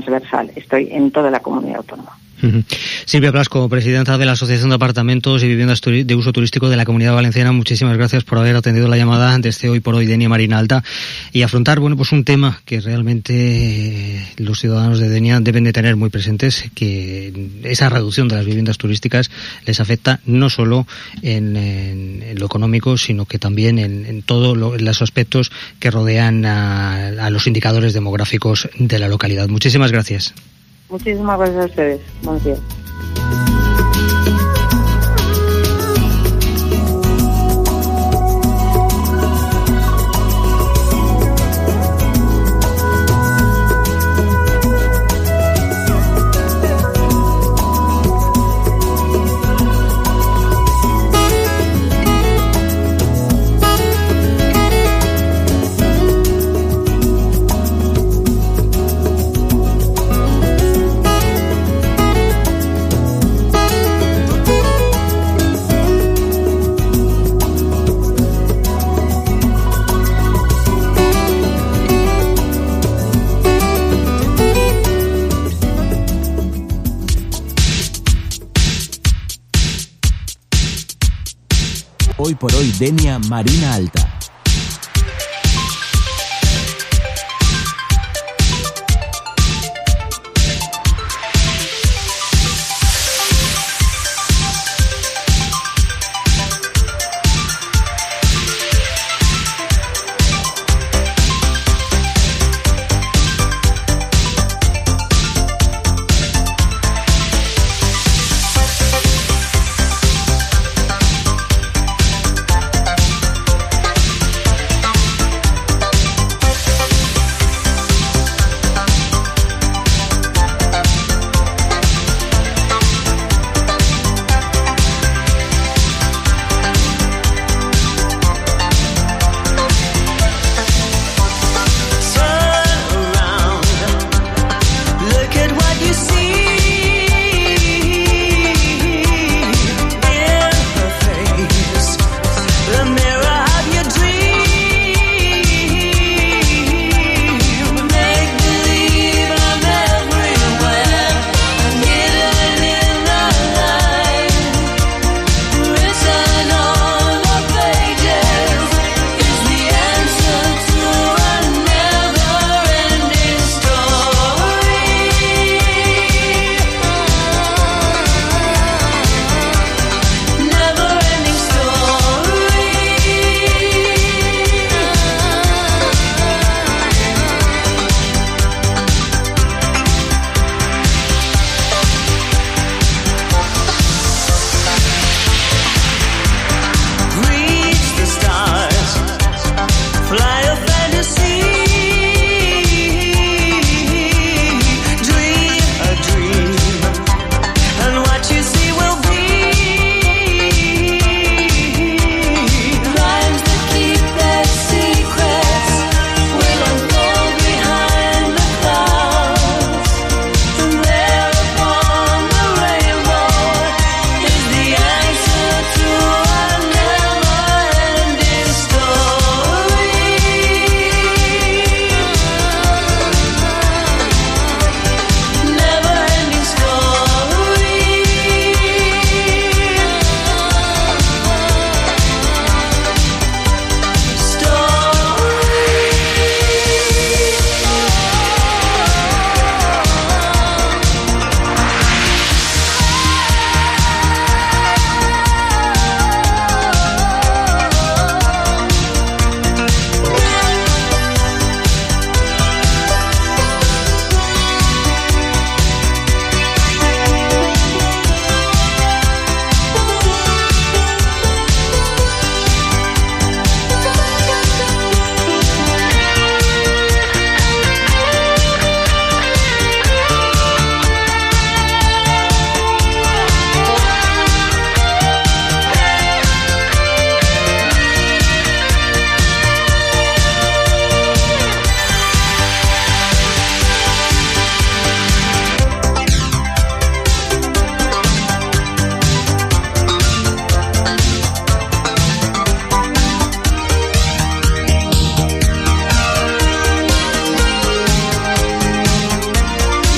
transversal. Estoy en toda la comunidad autónoma. Silvia Blasco, presidenta de la Asociación de Apartamentos y Viviendas de Uso Turístico de la Comunidad Valenciana, muchísimas gracias por haber atendido la llamada desde Hoy por Hoy Denia Marina Alta y afrontar, pues un tema que realmente los ciudadanos de Denia deben de tener muy presentes, que esa reducción de las viviendas turísticas les afecta no solo en lo económico, sino que también en todos los aspectos que rodean a los indicadores demográficos de la localidad. Muchísimas gracias. Muchísimas gracias a ustedes. Buenos días. Hoy por Hoy Denia Marina Alta.